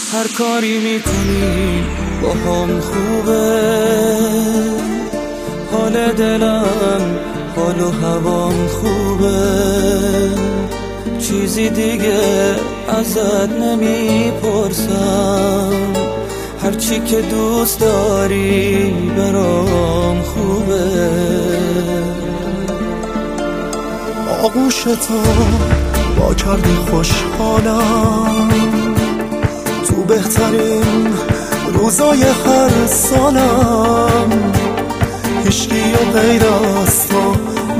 هر کاری میکنی با هم خوبه، حال دلم حال و هوام خوبه، چیزی دیگه ازت نمیپرسم، هرچی که دوست داری برام خوبه. آغوش تو با کردی خوشحالم، تو بهترین روزای هر سالم، هیچکی و غیر از تو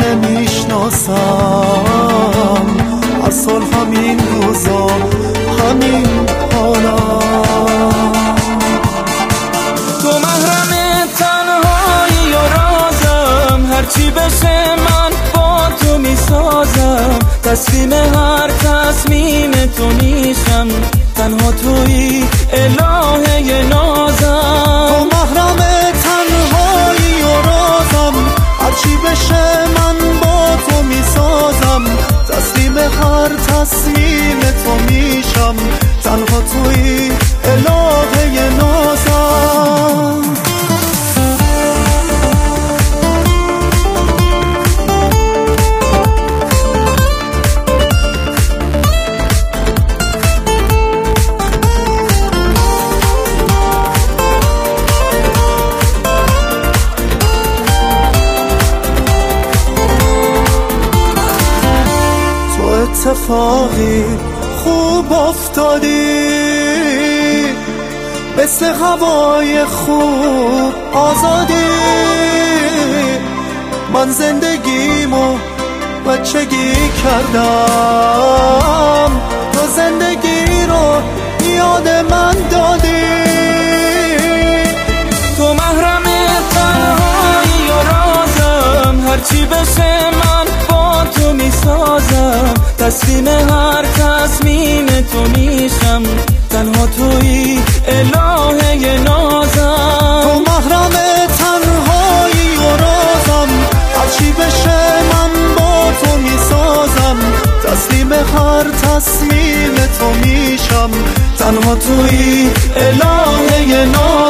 نمیشناسم، هر سال همین روزا همین حالم. تو محرم تنهایی و رازم، هرچی بشه من با تو میسازم، تسلیم هر تصمیم تو میشم، تنها تویی الهه نازم. تو محرم تنهایی و رازم، هرچی بشه من با تو میسازم، تسلیم هر تصمیم تو میشم، تنها تویی الهه نازم. اتفاقی خوب افتادی، مثل هوای خوب آزادی، من زندگیمو بچگی کردم، تو زندگی رو یاد من دادی. تو محرم تنهایی و رازم، هرچی بشه من با تو میسازم، تسلیم هر تصمیم تو میشم، تنها تویی الهه نازم. تو محرم تنهایی و رازم، هرچی بشه من با تو میسازم، تسلیم هر تصمیم تو میشم، تنها تویی الهه نازم.